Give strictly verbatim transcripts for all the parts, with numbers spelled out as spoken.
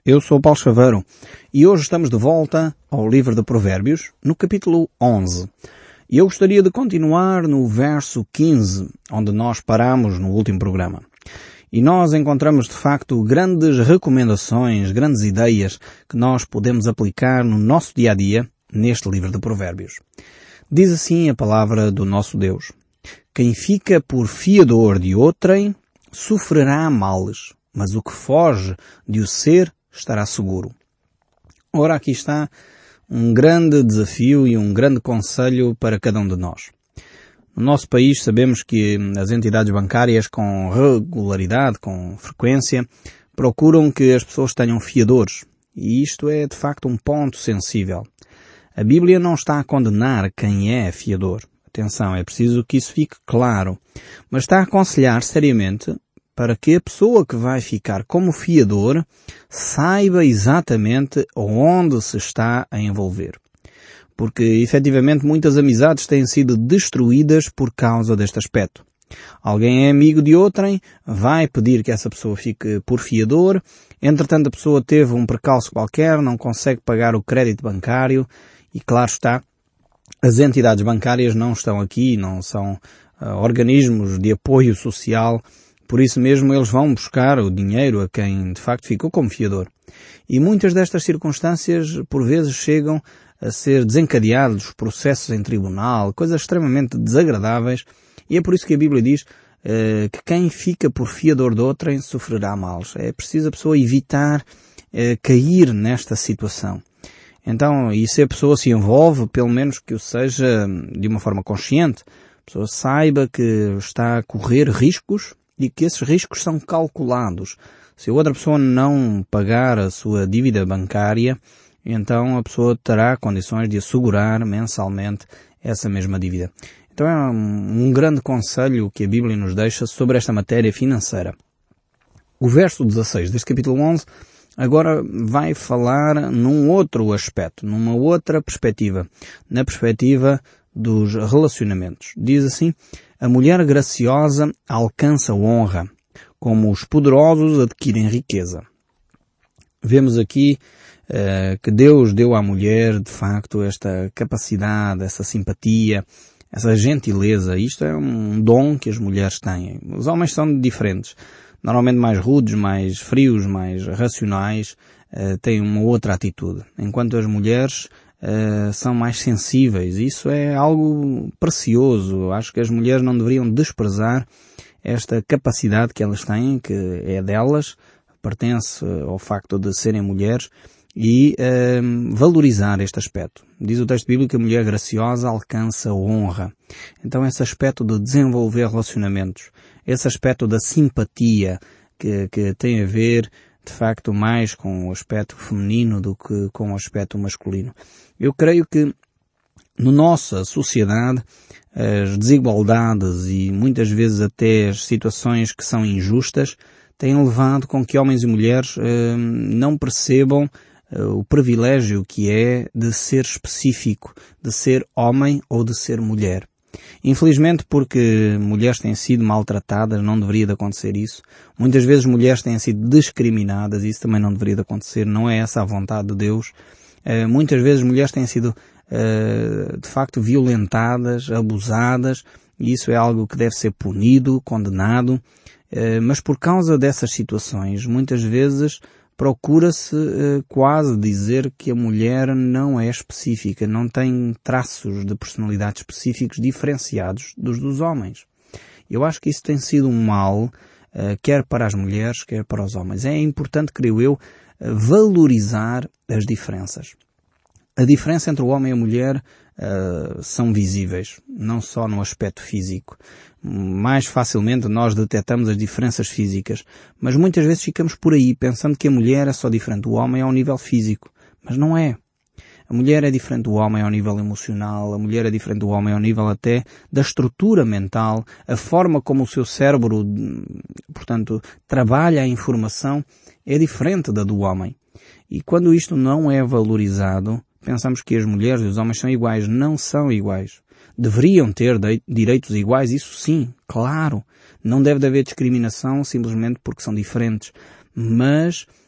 Eu sou o Paulo Chaveiro e hoje estamos de volta ao livro de Provérbios, no capítulo onze. E eu gostaria de continuar no verso quinze, onde nós paramos no último programa. E nós encontramos de facto grandes recomendações, grandes ideias que nós podemos aplicar no nosso dia-a-dia neste livro de Provérbios. Diz assim a palavra do nosso Deus: quem fica por fiador de outrem sofrerá males, mas o que foge de o ser estará seguro. Ora, aqui está um grande desafio e um grande conselho para cada um de nós. No nosso país sabemos que as entidades bancárias com regularidade, com frequência, procuram que as pessoas tenham fiadores. E isto é de facto um ponto sensível. A Bíblia não está a condenar quem é fiador. Atenção, é preciso que isso fique claro. Mas está a aconselhar seriamente para que a pessoa que vai ficar como fiador saiba exatamente onde se está a envolver. Porque, efetivamente, muitas amizades têm sido destruídas por causa deste aspecto. Alguém é amigo de outrem, vai pedir que essa pessoa fique por fiador, entretanto a pessoa teve um percalço qualquer, não consegue pagar o crédito bancário e, claro está, as entidades bancárias não estão aqui, não são uh, organismos de apoio social. Por isso mesmo eles vão buscar o dinheiro a quem de facto ficou como fiador. E muitas destas circunstâncias por vezes chegam a ser desencadeados processos em tribunal, coisas extremamente desagradáveis, e é por isso que a Bíblia diz uh, que quem fica por fiador de outrem sofrerá males. É preciso a pessoa evitar uh, cair nesta situação. Então, e se a pessoa se envolve, pelo menos que o seja de uma forma consciente, a pessoa saiba que está a correr riscos e que esses riscos são calculados. Se a outra pessoa não pagar a sua dívida bancária, então a pessoa terá condições de assegurar mensalmente essa mesma dívida. Então é um, um grande conselho que a Bíblia nos deixa sobre esta matéria financeira. O verso dezasseis deste capítulo onze agora vai falar num outro aspecto, numa outra perspectiva, na perspectiva dos relacionamentos. Diz assim: a mulher graciosa alcança honra, como os poderosos adquirem riqueza. Vemos aqui uh, que Deus deu à mulher, de facto, esta capacidade, essa simpatia, essa gentileza. Isto é um dom que as mulheres têm. Os homens são diferentes. Normalmente mais rudes, mais frios, mais racionais, uh, têm uma outra atitude. Enquanto as mulheres Uh, são mais sensíveis. Isso é algo precioso. Acho que as mulheres não deveriam desprezar esta capacidade que elas têm, que é delas, pertence ao facto de serem mulheres, e uh, valorizar este aspecto. Diz o texto bíblico que a mulher graciosa alcança honra. Então esse aspecto de desenvolver relacionamentos, esse aspecto da simpatia que, que tem a ver de facto mais com o aspecto feminino do que com o aspecto masculino. Eu creio que na nossa sociedade as desigualdades e muitas vezes até as situações que são injustas têm levado com que homens e mulheres eh, não percebam eh, o privilégio que é de ser específico, de ser homem ou de ser mulher. Infelizmente, porque mulheres têm sido maltratadas, não deveria de acontecer isso. Muitas vezes mulheres têm sido discriminadas, isso também não deveria de acontecer, não é essa a vontade de Deus. Uh, muitas vezes mulheres têm sido, uh, de facto, violentadas, abusadas, e isso é algo que deve ser punido, condenado. Uh, mas por causa dessas situações, muitas vezes procura-se uh, quase dizer que a mulher não é específica, não tem traços de personalidade específicos diferenciados dos dos homens. Eu acho que isso tem sido um mal, uh, quer para as mulheres, quer para os homens. É importante, creio eu, uh, valorizar as diferenças. A diferença entre o homem e a mulher uh, são visíveis, não só no aspecto físico. Mais facilmente nós detectamos as diferenças físicas, mas muitas vezes ficamos por aí pensando que a mulher é só diferente do homem ao nível físico. Mas não é. A mulher é diferente do homem ao nível emocional, a mulher é diferente do homem ao nível até da estrutura mental, a forma como o seu cérebro, portanto, trabalha a informação é diferente da do homem. E quando isto não é valorizado, pensamos que as mulheres e os homens são iguais. Não são iguais. Deveriam ter direitos iguais, isso sim, claro. Não deve haver discriminação simplesmente porque são diferentes. Mas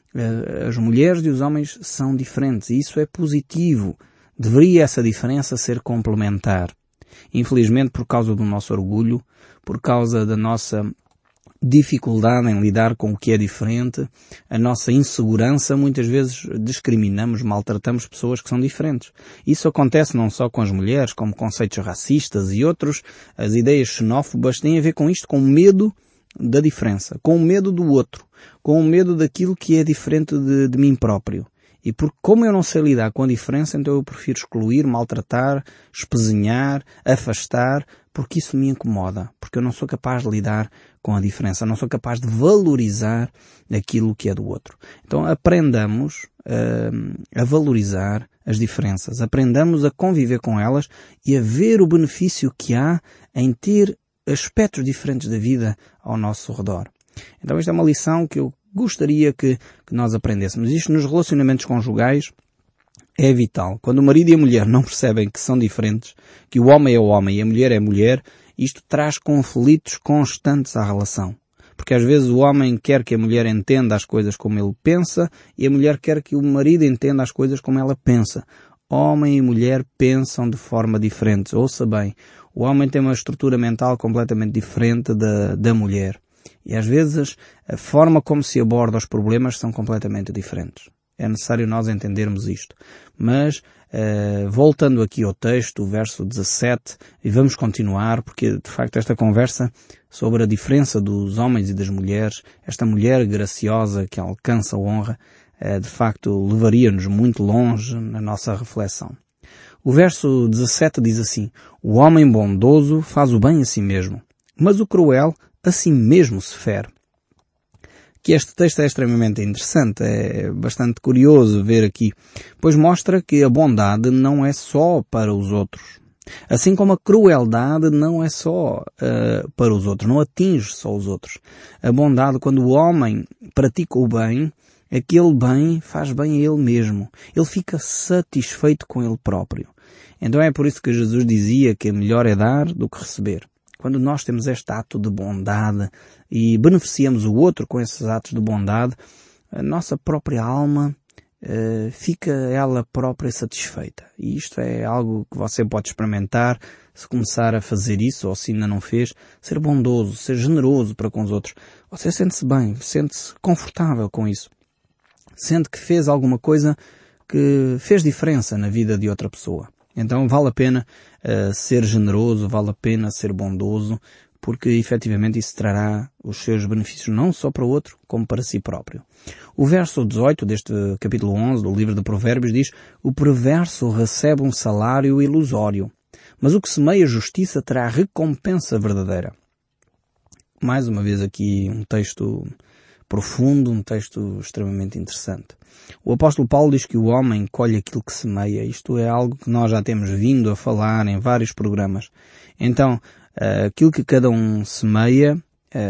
As mulheres e os homens são diferentes e isso é positivo. Deveria essa diferença ser complementar. Infelizmente, por causa do nosso orgulho, por causa da nossa dificuldade em lidar com o que é diferente, a nossa insegurança, muitas vezes discriminamos, maltratamos pessoas que são diferentes. Isso acontece não só com as mulheres, como conceitos racistas e outros. As ideias xenófobas têm a ver com isto, com medo da diferença, com o medo do outro, com o medo daquilo que é diferente de, de mim próprio. E porque como eu não sei lidar com a diferença, então eu prefiro excluir, maltratar, espezinhar, afastar, porque isso me incomoda, porque eu não sou capaz de lidar com a diferença, não sou capaz de valorizar aquilo que é do outro. Então aprendamos uh, a valorizar as diferenças, aprendamos a conviver com elas e a ver o benefício que há em ter aspectos diferentes da vida ao nosso redor. Então esta é uma lição que eu gostaria que, que nós aprendêssemos. Isto nos relacionamentos conjugais é vital. Quando o marido e a mulher não percebem que são diferentes, que o homem é o homem e a mulher é a mulher, isto traz conflitos constantes à relação. Porque às vezes o homem quer que a mulher entenda as coisas como ele pensa e a mulher quer que o marido entenda as coisas como ela pensa. Homem e mulher pensam de forma diferente. Ouça bem, o homem tem uma estrutura mental completamente diferente da, da mulher. E às vezes a forma como se aborda os problemas são completamente diferentes. É necessário nós entendermos isto. Mas, uh, voltando aqui ao texto, o verso dezassete, e vamos continuar, porque de facto esta conversa sobre a diferença dos homens e das mulheres, esta mulher graciosa que alcança a honra, uh, de facto levaria-nos muito longe na nossa reflexão. O verso dezassete diz assim: o homem bondoso faz o bem a si mesmo, mas o cruel a si mesmo se fere. Que este texto é extremamente interessante, é bastante curioso ver aqui, pois mostra que a bondade não é só para os outros. Assim como a crueldade não é só uh, para os outros, não atinge só os outros. A bondade, quando o homem pratica o bem, aquele bem faz bem a ele mesmo. Ele fica satisfeito com ele próprio. Então é por isso que Jesus dizia que melhor é dar do que receber. Quando nós temos este ato de bondade e beneficiamos o outro com esses atos de bondade, a nossa própria alma uh, fica ela própria satisfeita. E isto é algo que você pode experimentar se começar a fazer isso, ou se ainda não fez, ser bondoso, ser generoso para com os outros. Você sente-se bem, sente-se confortável com isso. Sente que fez alguma coisa que fez diferença na vida de outra pessoa. Então vale a pena uh, ser generoso, vale a pena ser bondoso, porque efetivamente isso trará os seus benefícios não só para o outro, como para si próprio. O verso dezoito deste capítulo onze do livro de Provérbios diz: o perverso recebe um salário ilusório, mas o que semeia justiça terá recompensa verdadeira. Mais uma vez aqui um texto profundo, um texto extremamente interessante. O apóstolo Paulo diz que o homem colhe aquilo que semeia. Isto é algo que nós já temos vindo a falar em vários programas. Então, aquilo que cada um semeia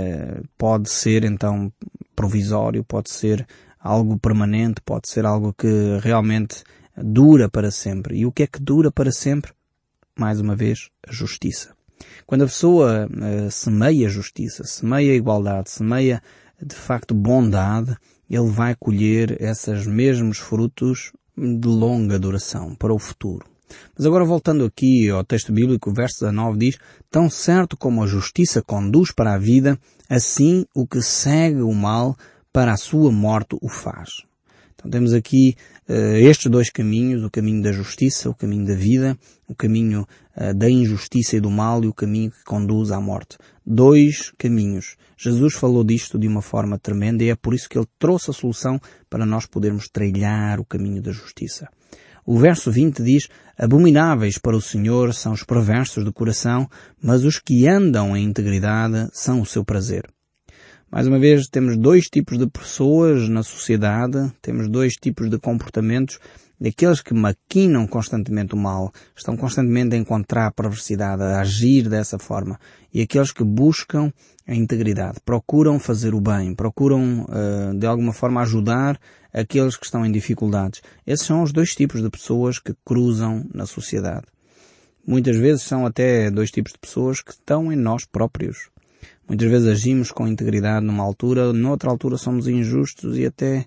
pode ser então provisório, pode ser algo permanente, pode ser algo que realmente dura para sempre. E o que é que dura para sempre? Mais uma vez, a justiça. Quando a pessoa semeia justiça, semeia igualdade, semeia de facto bondade, ele vai colher esses mesmos frutos de longa duração para o futuro. Mas agora voltando aqui ao texto bíblico, o verso dezanove diz: tão certo como a justiça conduz para a vida, assim o que segue o mal para a sua morte o faz. Então temos aqui uh, estes dois caminhos, o caminho da justiça, o caminho da vida, o caminho uh, da injustiça e do mal e o caminho que conduz à morte. Dois caminhos. Jesus falou disto de uma forma tremenda e é por isso que ele trouxe a solução para nós podermos trilhar o caminho da justiça. O verso vinte diz: abomináveis para o Senhor são os perversos de coração, mas os que andam em integridade são o seu prazer. Mais uma vez, temos dois tipos de pessoas na sociedade, temos dois tipos de comportamentos, daqueles que maquinam constantemente o mal, estão constantemente a encontrar a perversidade, a agir dessa forma, e aqueles que buscam a integridade, procuram fazer o bem, procuram uh, de alguma forma ajudar aqueles que estão em dificuldades. Esses são os dois tipos de pessoas que cruzam na sociedade. Muitas vezes são até dois tipos de pessoas que estão em nós próprios. Muitas vezes agimos com integridade numa altura, noutra altura somos injustos e até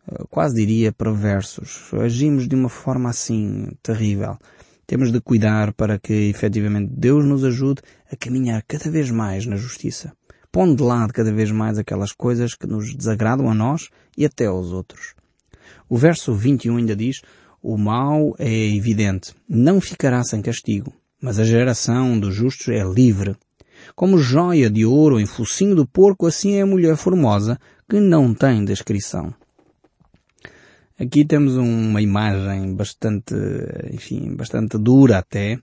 quase diria perversos. Agimos de uma forma assim terrível. Temos de cuidar para que efetivamente Deus nos ajude a caminhar cada vez mais na justiça, pondo de lado cada vez mais aquelas coisas que nos desagradam a nós e até aos outros. O verso vinte e um ainda diz: o mal é evidente, não ficará sem castigo, mas a geração dos justos é livre. Como joia de ouro em focinho do porco, assim é a mulher formosa que não tem descrição. Aqui temos uma imagem bastante, enfim, bastante dura até.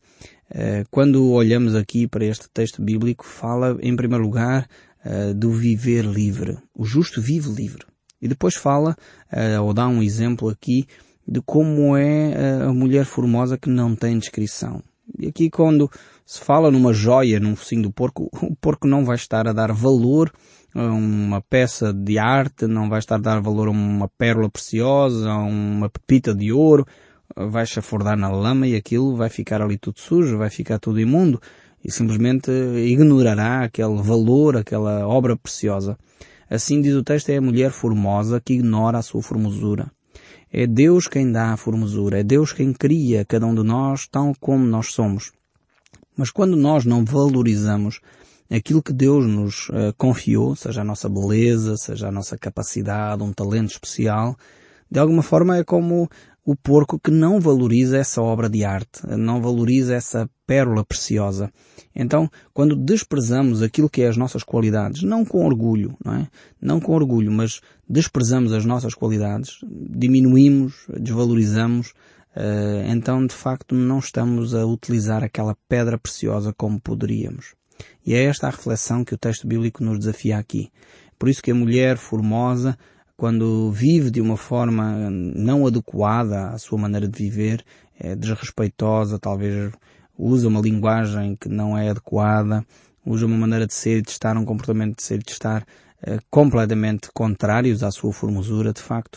Quando olhamos aqui para este texto bíblico, fala em primeiro lugar do viver livre. O justo vive livre. E depois fala, ou dá um exemplo aqui, de como é a mulher formosa que não tem descrição. E aqui quando se fala numa joia, num focinho do porco, o porco não vai estar a dar valor a uma peça de arte, não vai estar a dar valor a uma pérola preciosa, a uma pepita de ouro, vai chafurdar na lama e aquilo vai ficar ali tudo sujo, vai ficar tudo imundo e simplesmente ignorará aquele valor, aquela obra preciosa. Assim diz o texto, é a mulher formosa que ignora a sua formosura. É Deus quem dá a formosura, é Deus quem cria cada um de nós tal como nós somos. Mas quando nós não valorizamos aquilo que Deus nos uh, confiou, seja a nossa beleza, seja a nossa capacidade, um talento especial, de alguma forma é como o porco que não valoriza essa obra de arte, não valoriza essa pérola preciosa. Então, quando desprezamos aquilo que é as nossas qualidades, não com orgulho, não é? Não com orgulho, mas desprezamos as nossas qualidades, diminuímos, desvalorizamos, uh, então de facto não estamos a utilizar aquela pedra preciosa como poderíamos. E é esta a reflexão que o texto bíblico nos desafia aqui. Por isso que a mulher formosa, quando vive de uma forma não adequada à sua maneira de viver, é desrespeitosa, talvez usa uma linguagem que não é adequada, usa uma maneira de ser e de estar, um comportamento de ser e de estar uh, completamente contrários à sua formosura, de facto,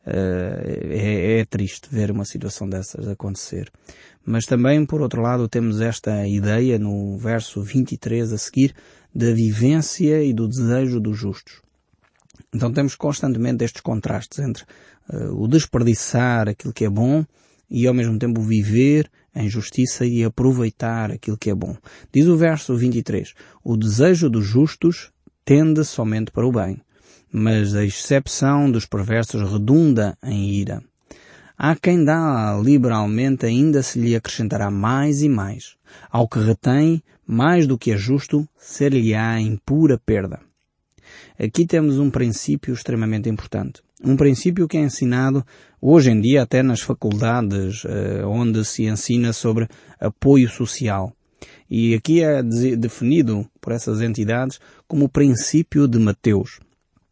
uh, é, é triste ver uma situação dessas acontecer. Mas também, por outro lado, temos esta ideia no verso vinte e três a seguir, da vivência e do desejo dos justos. Então temos constantemente estes contrastes entre uh, o desperdiçar aquilo que é bom e ao mesmo tempo viver em justiça e aproveitar aquilo que é bom. Diz o verso vinte e três, o desejo dos justos tende somente para o bem, mas a excepção dos perversos redunda em ira. Há quem dá liberalmente, ainda se lhe acrescentará mais e mais. Ao que retém, mais do que é justo, ser-lhe-á em pura perda. Aqui temos um princípio extremamente importante. Um princípio que é ensinado hoje em dia até nas faculdades, eh, onde se ensina sobre apoio social. E aqui é definido por essas entidades como o princípio de Mateus.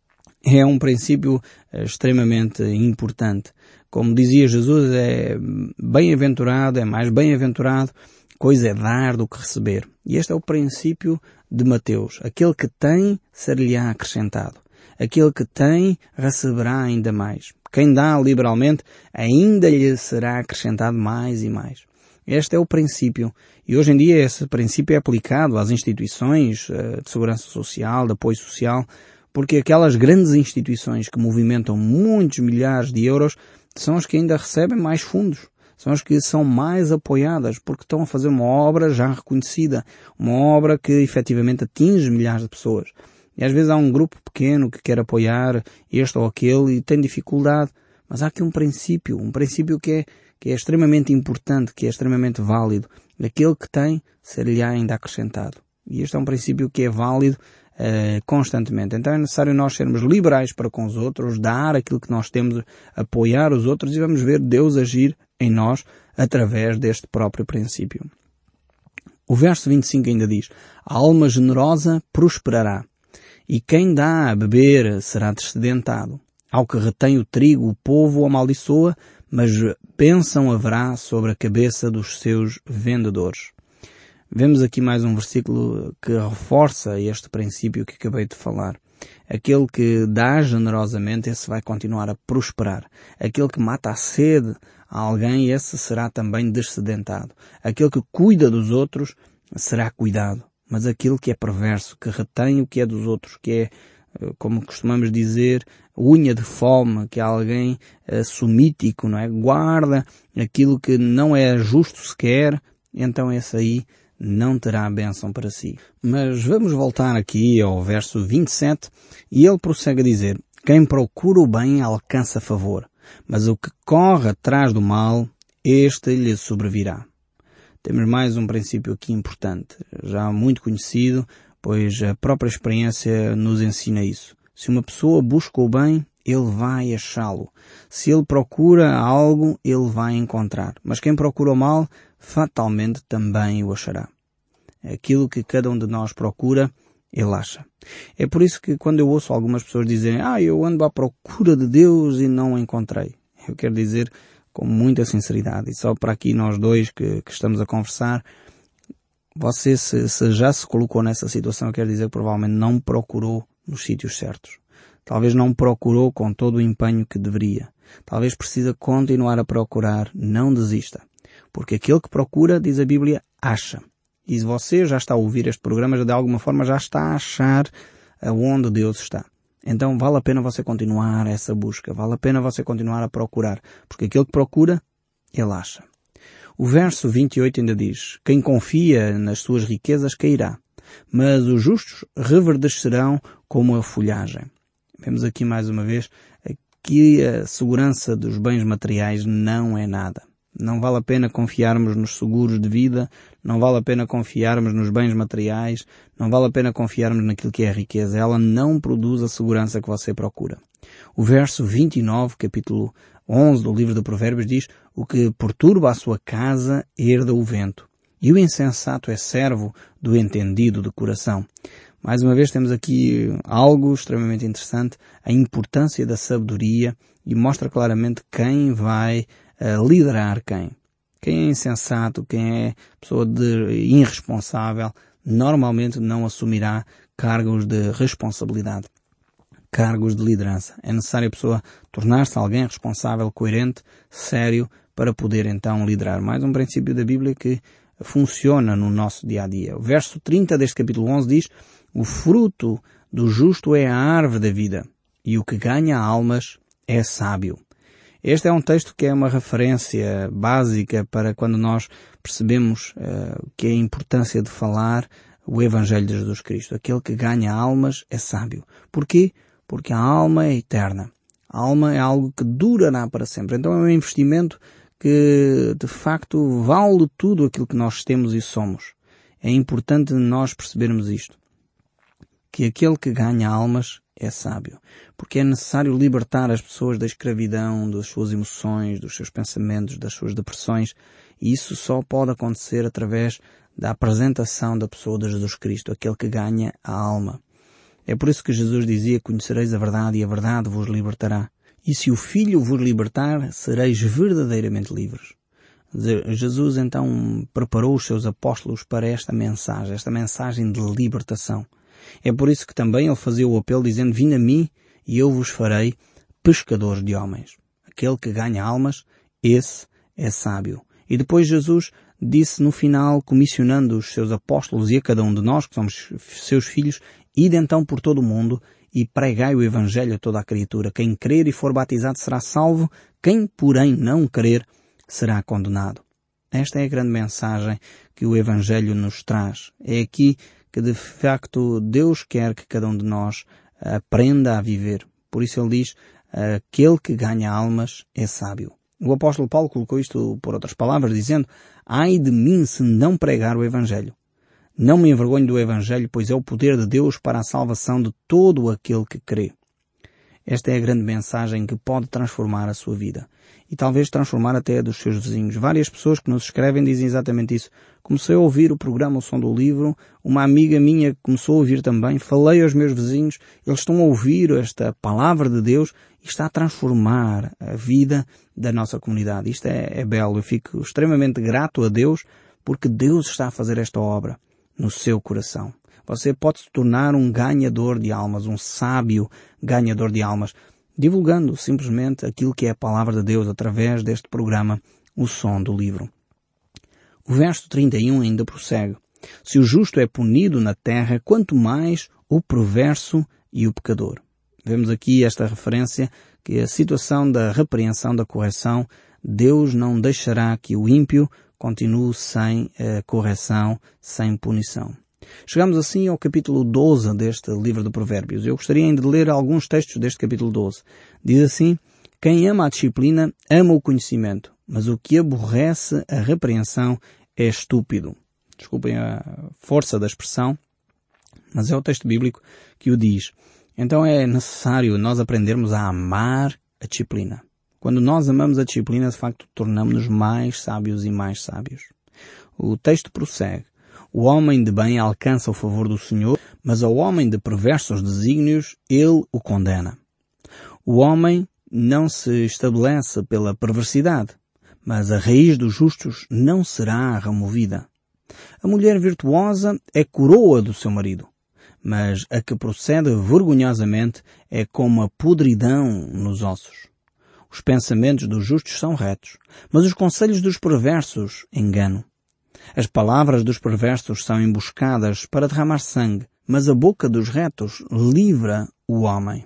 É um princípio eh, extremamente importante. Como dizia Jesus, é bem-aventurado, é mais bem-aventurado, coisa é dar do que receber. E este é o princípio de Mateus. Aquele que tem, ser-lhe-á acrescentado. Aquele que tem, receberá ainda mais. Quem dá liberalmente, ainda lhe será acrescentado mais e mais. Este é o princípio. E hoje em dia esse princípio é aplicado às instituições de segurança social, de apoio social, porque aquelas grandes instituições que movimentam muitos milhares de euros são as que ainda recebem mais fundos. São as que são mais apoiadas, porque estão a fazer uma obra já reconhecida, uma obra que efetivamente atinge milhares de pessoas. E às vezes há um grupo pequeno que quer apoiar este ou aquele e tem dificuldade, mas há aqui um princípio, um princípio que é, que é extremamente importante, que é extremamente válido. Aquele que tem, ser-lhe-á ainda acrescentado. E este é um princípio que é válido Uh, constantemente. Então é necessário nós sermos liberais para com os outros, dar aquilo que nós temos, apoiar os outros e vamos ver Deus agir em nós através deste próprio princípio. O verso vinte e cinco ainda diz, a alma generosa prosperará e quem dá a beber será descedentado. Ao que retém o trigo o povo o amaldiçoa, mas bênção haverá sobre a cabeça dos seus vendedores. Vemos aqui mais um versículo que reforça este princípio que acabei de falar. Aquele que dá generosamente, esse vai continuar a prosperar. Aquele que mata a sede a alguém, esse será também descedentado. Aquele que cuida dos outros será cuidado. Mas aquele que é perverso, que retém o que é dos outros, que é como costumamos dizer, unha de fome, que é alguém uh, sumítico, não é? Guarda aquilo que não é justo sequer, então esse aí não terá bênção para si. Mas vamos voltar aqui ao verso vinte e sete, e ele prossegue a dizer: quem procura o bem alcança favor, mas o que corre atrás do mal, este lhe sobrevirá. Temos mais um princípio aqui importante, já muito conhecido, pois a própria experiência nos ensina isso. Se uma pessoa busca o bem, ele vai achá-lo. Se ele procura algo, ele vai encontrar. Mas quem procura o mal, fatalmente também o achará. Aquilo que cada um de nós procura, ele acha. É por isso que quando eu ouço algumas pessoas dizerem: ah, eu ando à procura de Deus e não o encontrei. Eu quero dizer com muita sinceridade, e só para aqui nós dois que, que estamos a conversar, você se, se já se colocou nessa situação, eu quero dizer que provavelmente não procurou nos sítios certos. Talvez não procurou com todo o empenho que deveria. Talvez precisa continuar a procurar, não desista. Porque aquele que procura, diz a Bíblia, acha. E se você já está a ouvir este programa, já de alguma forma já está a achar aonde Deus está. Então vale a pena você continuar essa busca, vale a pena você continuar a procurar, porque aquele que procura, ele acha. O verso vinte e oito ainda diz: quem confia nas suas riquezas cairá, mas os justos reverdecerão como a folhagem. Vemos aqui mais uma vez que a segurança dos bens materiais não é nada. Não vale a pena confiarmos nos seguros de vida, não vale a pena confiarmos nos bens materiais, não vale a pena confiarmos naquilo que é a riqueza. Ela não produz a segurança que você procura. O verso vinte e nove, capítulo onze do livro de Provérbios diz: o que perturba a sua casa herda o vento, e o insensato é servo do entendido de coração. Mais uma vez temos aqui algo extremamente interessante, a importância da sabedoria, e mostra claramente quem vai uh, liderar quem. Quem é insensato, quem é pessoa de irresponsável, normalmente não assumirá cargos de responsabilidade, cargos de liderança. É necessário a pessoa tornar-se alguém responsável, coerente, sério, para poder então liderar. Mais um princípio da Bíblia que funciona no nosso dia a dia. O verso trinta deste capítulo onze diz: o fruto do justo é a árvore da vida, e o que ganha almas é sábio. Este é um texto que é uma referência básica para quando nós percebemos uh, que é a importância de falar o Evangelho de Jesus Cristo. Aquele que ganha almas é sábio. Porquê? Porque a alma é eterna. A alma é algo que durará para sempre. Então é um investimento que, de facto, vale tudo aquilo que nós temos e somos. É importante nós percebermos isto. Que aquele que ganha almas é sábio. Porque é necessário libertar as pessoas da escravidão, das suas emoções, dos seus pensamentos, das suas depressões. E isso só pode acontecer através da apresentação da pessoa de Jesus Cristo, aquele que ganha a alma. É por isso que Jesus dizia: conhecereis a verdade e a verdade vos libertará. E se o Filho vos libertar, sereis verdadeiramente livres. Jesus então preparou os seus apóstolos para esta mensagem, esta mensagem de libertação. É por isso que também ele fazia o apelo dizendo: vinde a mim e eu vos farei pescadores de homens. Aquele que ganha almas, esse é sábio. E depois Jesus disse no final, comissionando os seus apóstolos e a cada um de nós, que somos seus filhos: ide então por todo o mundo e pregai o Evangelho a toda a criatura. Quem crer e for batizado será salvo, quem, porém, não crer será condenado. Esta é a grande mensagem que o Evangelho nos traz. É aqui que, de facto, Deus quer que cada um de nós aprenda a viver. Por isso ele diz: aquele que ganha almas é sábio. O apóstolo Paulo colocou isto por outras palavras, dizendo: ai de mim se não pregar o Evangelho. Não me envergonho do Evangelho, pois é o poder de Deus para a salvação de todo aquele que crê. Esta é a grande mensagem que pode transformar a sua vida. E talvez transformar até a dos seus vizinhos. Várias pessoas que nos escrevem dizem exatamente isso. Comecei a ouvir o programa O Som do Livro, uma amiga minha começou a ouvir também, falei aos meus vizinhos, eles estão a ouvir esta palavra de Deus e está a transformar a vida da nossa comunidade. Isto é, é belo. Eu fico extremamente grato a Deus porque Deus está a fazer esta obra no seu coração. Você pode se tornar um ganhador de almas, um sábio ganhador de almas, divulgando simplesmente aquilo que é a palavra de Deus através deste programa, O Som do Livro. O verso trinta e um ainda prossegue: se o justo é punido na terra, quanto mais o perverso e o pecador. Vemos aqui esta referência que a situação da repreensão, da correção, Deus não deixará que o ímpio continue sem eh, correção, sem punição. Chegamos assim ao capítulo doze deste livro de Provérbios. Eu gostaria ainda de ler alguns textos deste capítulo doze. Diz assim: quem ama a disciplina, ama o conhecimento, mas o que aborrece a repreensão é estúpido. Desculpem a força da expressão, mas é o texto bíblico que o diz. Então é necessário nós aprendermos a amar a disciplina. Quando nós amamos a disciplina, de facto, tornamos-nos mais sábios e mais sábios. O texto prossegue. O homem de bem alcança o favor do Senhor, mas ao homem de perversos desígnios, ele o condena. O homem não se estabelece pela perversidade, mas a raiz dos justos não será removida. A mulher virtuosa é coroa do seu marido, mas a que procede vergonhosamente é como a podridão nos ossos. Os pensamentos dos justos são retos, mas os conselhos dos perversos engano. As palavras dos perversos são emboscadas para derramar sangue, mas a boca dos retos livra o homem.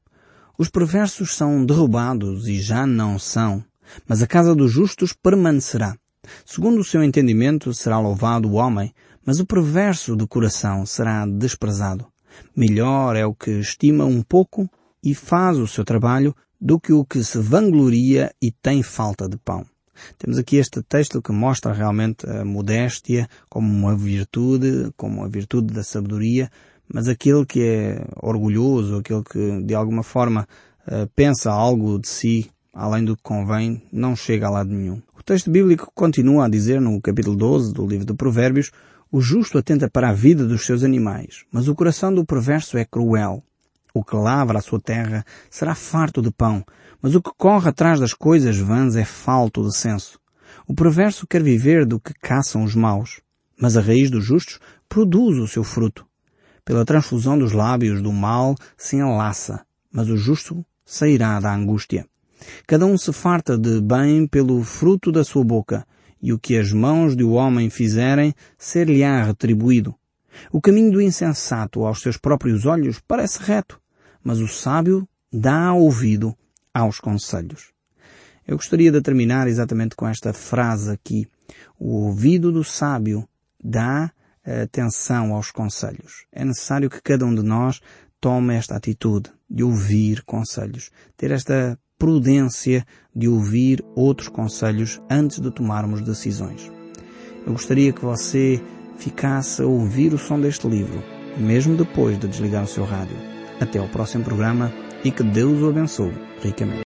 Os perversos são derrubados e já não são, mas a casa dos justos permanecerá. Segundo o seu entendimento será louvado o homem, mas o perverso de coração será desprezado. Melhor é o que estima um pouco e faz o seu trabalho do que o que se vangloria e tem falta de pão. Temos aqui este texto que mostra realmente a modéstia como uma virtude, como a virtude da sabedoria, mas aquele que é orgulhoso, aquele que de alguma forma pensa algo de si, além do que convém, não chega a lado nenhum. O texto bíblico continua a dizer no capítulo doze do livro de Provérbios: o justo atenta para a vida dos seus animais, mas o coração do perverso é cruel. O que lavra a sua terra será farto de pão, mas o que corre atrás das coisas vãs é falto de senso. O perverso quer viver do que caçam os maus, mas a raiz dos justos produz o seu fruto. Pela transfusão dos lábios do mal se enlaça, mas o justo sairá da angústia. Cada um se farta de bem pelo fruto da sua boca, e o que as mãos do homem fizerem ser-lhe-á retribuído. O caminho do insensato aos seus próprios olhos parece reto, mas o sábio dá ouvido aos conselhos. Eu gostaria de terminar exatamente com esta frase aqui. O ouvido do sábio dá atenção aos conselhos. É necessário que cada um de nós tome esta atitude de ouvir conselhos, ter esta prudência de ouvir outros conselhos antes de tomarmos decisões. Eu gostaria que você ficasse a ouvir o som deste livro, mesmo depois de desligar o seu rádio. Até ao próximo programa e que Deus o abençoe ricamente.